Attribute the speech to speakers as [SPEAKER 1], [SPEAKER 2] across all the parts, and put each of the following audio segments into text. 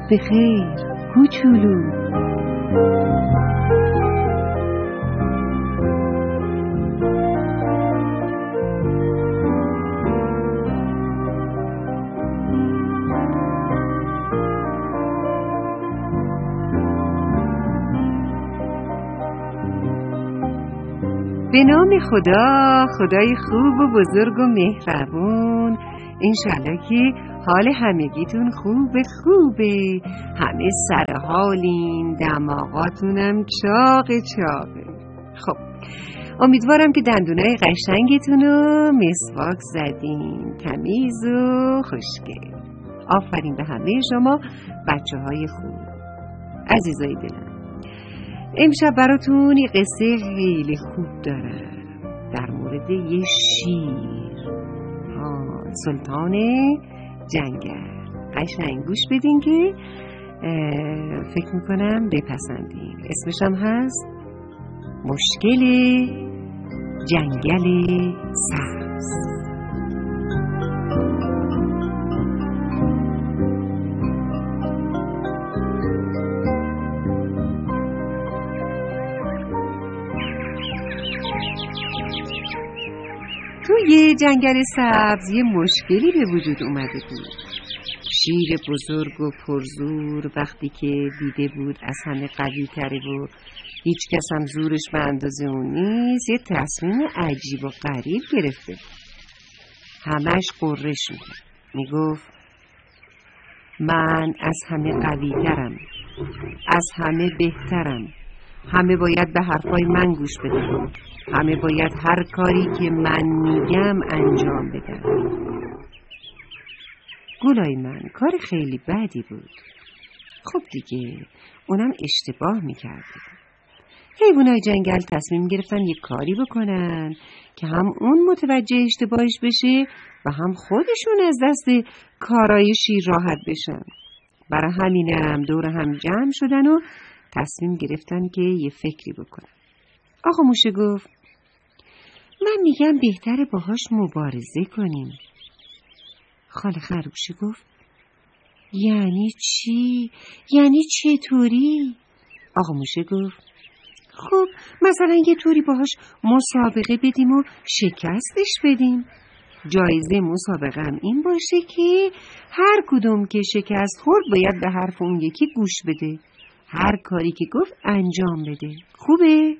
[SPEAKER 1] به خیر کوچولو. به نام خدا، خدای خوب و بزرگ و مهربون. انشالله که حال همگیتون خوبه، همه سر حالین، دماغاتونم چاقه. خب امیدوارم که دندونای قشنگتون رو مسواک زدین، تمیز و خوشگل. آفرین به همه شما بچه های خوب. عزیزای دلم، امشب براتون یه قصه خیلی خوب دارم در مورد یه شیر، سلطان جنگل. قشنگ گوش بدین که فکر میکنم بپسندین. اسمش هم هست مشکل جنگل سبز. توی جنگل سبز یه مشکلی به وجود اومده بود. شیر بزرگ و پرزور وقتی که دیده بود از همه قوی تره و هیچ کس هم زورش به اندازه اون نیست، یه تصمیم عجیب و غریب گرفته. همش قررش میگفت من از همه قوی ترم، از همه بهترم، همه باید به حرفای من گوش بدن، همه باید هر کاری که من میگم انجام بدن. گلای من کار خیلی بدی بود. خب دیگه اونم اشتباه میکرده. حیوانای جنگل تصمیم گرفتن یک کاری بکنن که هم اون متوجه اشتباهش بشه و هم خودشون از دست کارای شیر راحت بشن. برای همینم دور هم جمع شدن و تصمیم گرفتن که یه فکری بکنن. آقا موشه گفت من میگم بهتره باهاش مبارزه کنیم. خاله خرگوشه گفت یعنی چی؟ یعنی چطوری؟ آقا موشه گفت خب مثلا یه طوری باهاش مسابقه بدیم و شکستش بدیم. جایزه مسابقه هم این باشه که هر کدوم که شکست خورد باید به حرف اون یکی گوش بده، هر کاری که گفت انجام بده. خوبه؟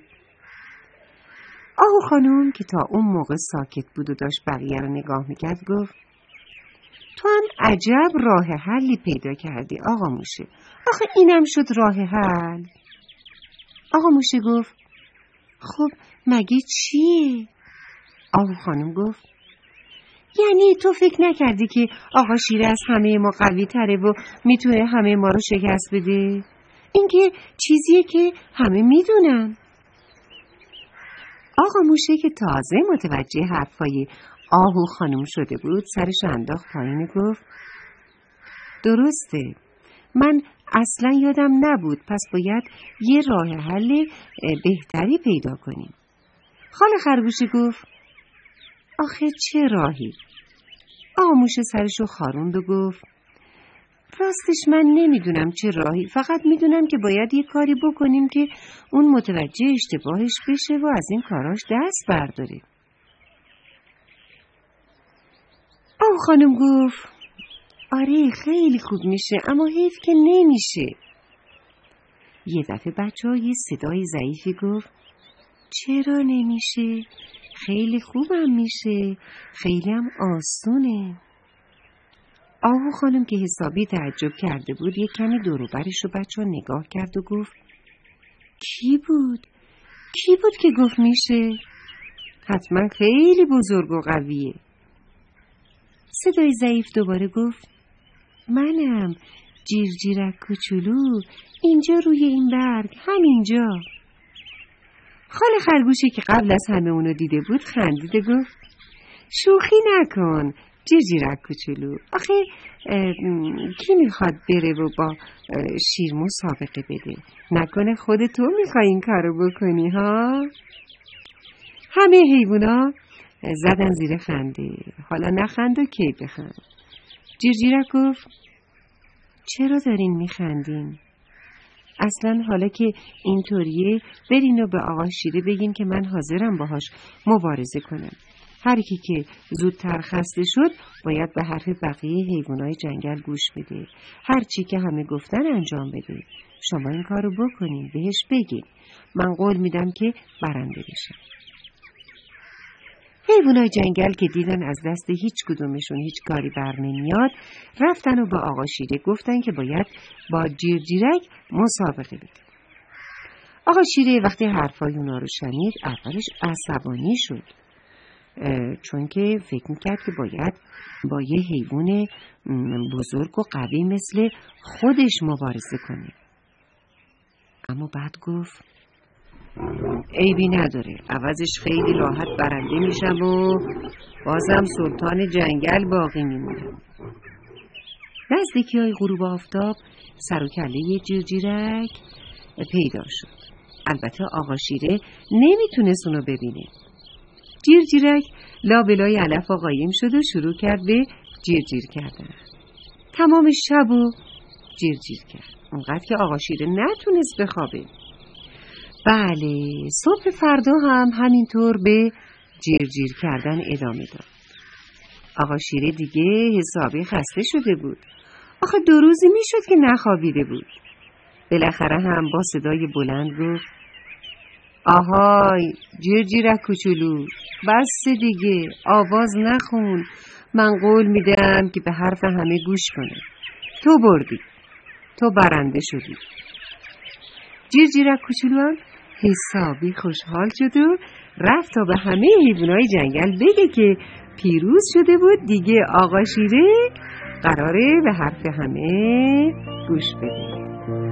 [SPEAKER 1] آهو خانم که تا اون موقع ساکت بود و داشت بقیه رو نگاه میکرد گفت تو هم عجب راه حلی پیدا کردی آقا موشه. آخه اینم شد راه حل. آقا موشه گفت خب مگه چیه؟ آهو خانم گفت یعنی تو فکر نکردی که آقا شیر از همه ما قوی تره و میتونه همه ما رو شکست بده؟ این که چیزیه که همه میدونن. آقا موشه که تازه متوجه حرفای آهو خانم شده بود سرش انداخت پایین و گفت درسته، من اصلا یادم نبود، پس باید یه راه حل بهتری پیدا کنیم. خاله خرگوشه گفت آخه چه راهی؟ آقا موشه سرشو خاروند و گفت راستش من نمیدونم چه راهی، فقط میدونم که باید یه کاری بکنیم که اون متوجه اشتباهش بشه و از این کاراش دست برداره. آقا خانم گفت آره خیلی خوب میشه، اما حیف که نمیشه. یه دفعه بچه‌ها یه صدای ضعیفی گفت چرا نمیشه؟ خیلی خوبم میشه، خیلی هم آسونه. آهو خانم که حسابی تعجب کرده بود یک کمی دور و برش رو بچه‌ها نگاه کرد و گفت کی بود که گفت میشه؟ حتما خیلی بزرگ و قویه. صدای ضعیف دوباره گفت منم، جیرجیرک کوچولو، اینجا روی این برگ، همینجا. خاله خرگوشه که قبل از همه اونو دیده بود خندید و گفت شوخی نکن جیرجیرک کوچولو، آخه کی میخواد بره و با شیر مسابقه بده؟ نکنه خود تو میخوای این کارو بکنی ها؟ همه حیوونا زدن زیر خنده. حالا نخند و کی بخند. جیرجیرک گفت چرا دارین میخندین؟ اصلا حالا که اینطوریه برین و به آقا شیره بگین که من حاضرم باهاش مبارزه کنم. هر کی که زودتر خسته شد باید به حرف بقیه حیوانای جنگل گوش بده. هر چی که همه گفتن انجام بده. شما این کارو بکنین، بهش بگین. من قول میدم که برنده بشم. حیوانای جنگل که دیدن از دست هیچ کدومشون هیچ کاری بر نمیاد، رفتن و با آقا شیره گفتن که باید با جیرجیرک مسابقه بده. آقا شیره وقتی حرفای اونا رو شنید اولش عصبانی شد، چون که فکر میکرد که باید با یه حیوان بزرگ و قوی مثل خودش مبارزه کنه. اما بعد گفت عیبی نداره، عوضش خیلی راحت برنده میشم و بازم سلطان جنگل باقی میمونم. نزدیکی های غروب آفتاب سر و کله جیرجیرک پیدا شد. البته آقا شیره نمیتونست اونو ببینه. جیرجیرک لابلای علف قایم شد و شروع کرد به جیرجیر کردن. تمام شب و جیرجیر کرد، اونقدر که آقا شیره نتونست بخوابه. بله، صبح فردا هم همینطور به جیرجیر کردن ادامه داد. آقا شیره دیگه حسابی خسته شده بود. آخه 2 روزی میشد که نخوابیده بود. بالاخره هم با صدای بلند گفت آهای جیرجیرک کوچولو، بس دیگه، آواز نخون. من قول میدم که به حرف همه گوش کنه. تو بردی، تو برنده شدی. جیرجیرک کوچولو هم حسابی خوشحال شد و رفت تا به همه حیوانای جنگل بگه که پیروز شده بود. دیگه آقا شیره قراره به حرف همه گوش بده.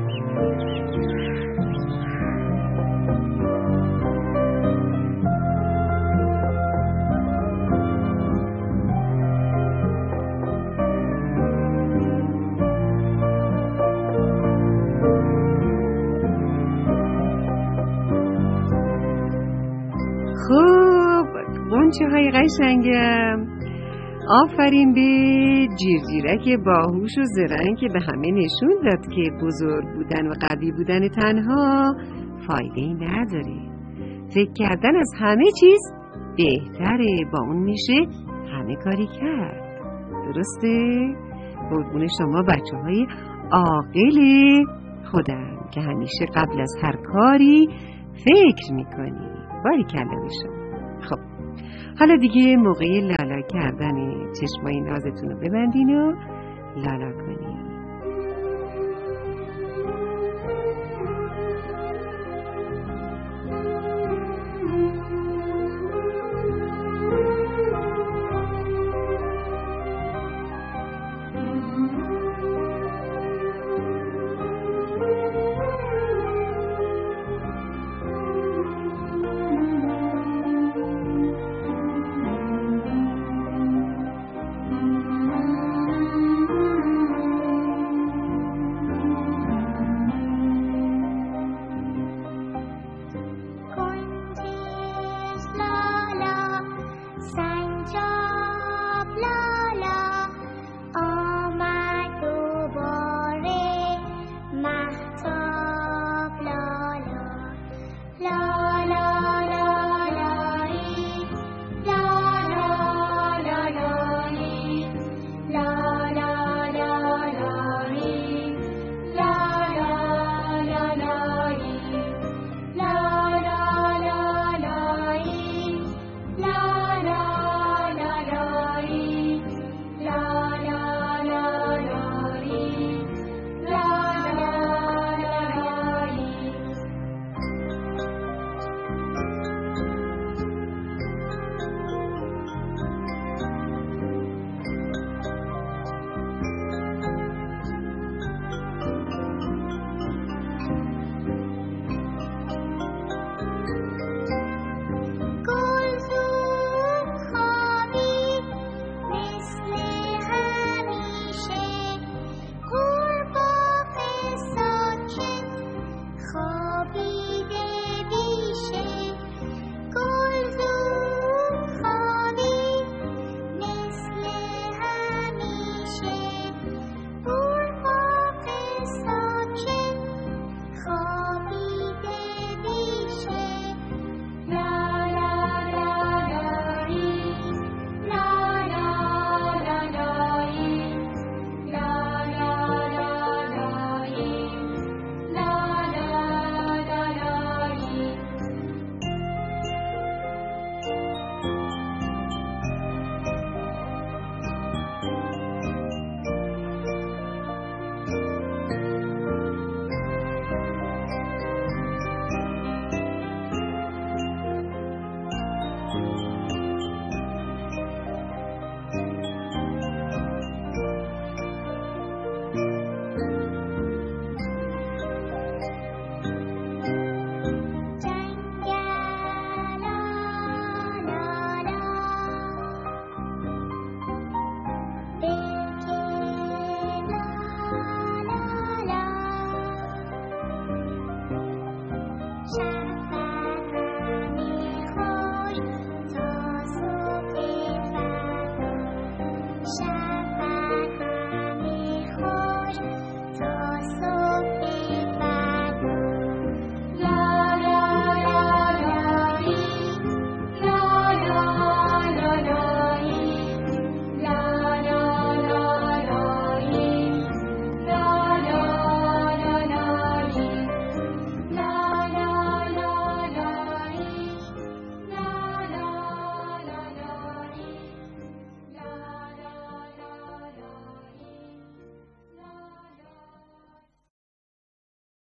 [SPEAKER 1] خوب، غنچه های قشنگم، آفرین به جیرجیرک باهوش و زرنگ که به همه نشون داد که بزرگ بودن و قوی بودن تنها فایده‌ای نداره. فکر کردن از همه چیز بهتره، با اون میشه همه کاری کرد. درسته؟ قربون شما بچه های عاقل خودم که همیشه قبل از هر کاری فکر میکنی. باریکلا به شما. خب حالا دیگه موقع لالا کردن، چشمای نازتون رو ببندین و لالا کنین.
[SPEAKER 2] خوابی